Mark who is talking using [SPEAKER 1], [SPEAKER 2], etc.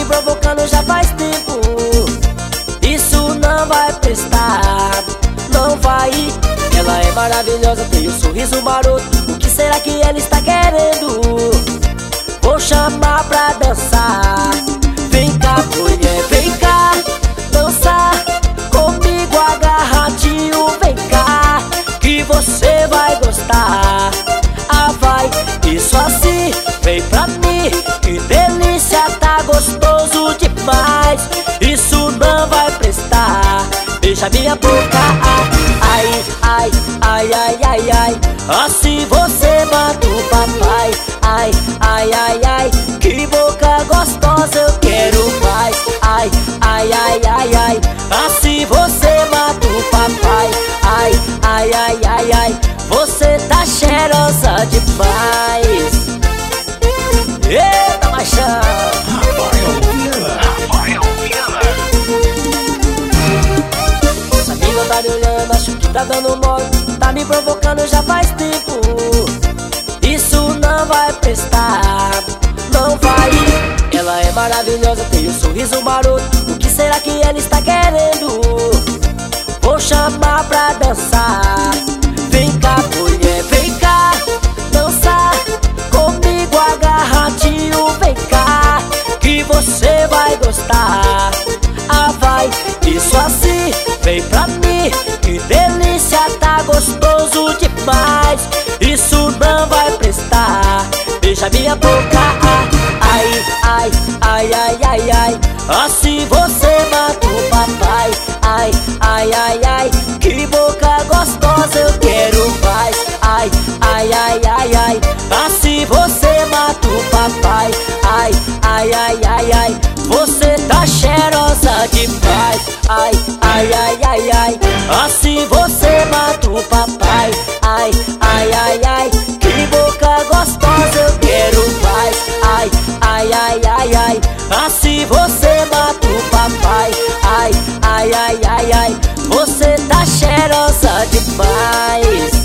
[SPEAKER 1] provocando já faz tempo. Isso não vai prestar, não vai. Ela é maravilhosa, tem um sorriso maroto. O que será que ela está querendo? Vou chamar pra dançar. Vem cá, mulher, vem cá dançar comigo agarradinho. Vem cá, que você vai gostar. Ah, vai, isso assim, vem pra mim. Que delícia, tá gostoso demais. Isso não vai prestar. Beija minha boca, ai, ai, ai, ai, ai, ai. Assim você mata o papai. Ai, ai, ai, ai, que boca gostosa, eu quero mais. Ai, ai, ai, ai, ai, assim você mata o papai. Ai, ai, ai, ai, ai, você tá cheirosa demais. Eita, machão! Essa amiga tá me olhando, acho que tá dando mole. Tá me provocando já faz tempo. Isso não vai prestar, não vai. Ela é maravilhosa, tem um sorriso maroto. O que será que ela está querendo? Vou chamar pra dançar. Vem cá, mulher, vem cá dançar comigo agarradinho. Vem cá, que você vai gostar. Ah, vai, isso assim, vem pra mim. Que delícia, tá gostoso demais. Isso não vai prestar. Beija minha boca, ai, ai, ai, ai, ai, ai. Assim você mata o papai. Ai, ai, ai, ai, que boca gostosa, eu quero mais. Ai, ai, ai, ai, ai, assim você mata o papai. Ai, ai, ai, ai, ai, você tá cheirosa demais. Ai, ai, ai, ai, ai, assim você mata o papai. Ai, ai, ai, ai, que boca gostosa, eu quero mais. Ai, ai, ai, ai, ai, assim você mata o papai. Ai, ai, ai, ai, ai, você tá cheirosa demais.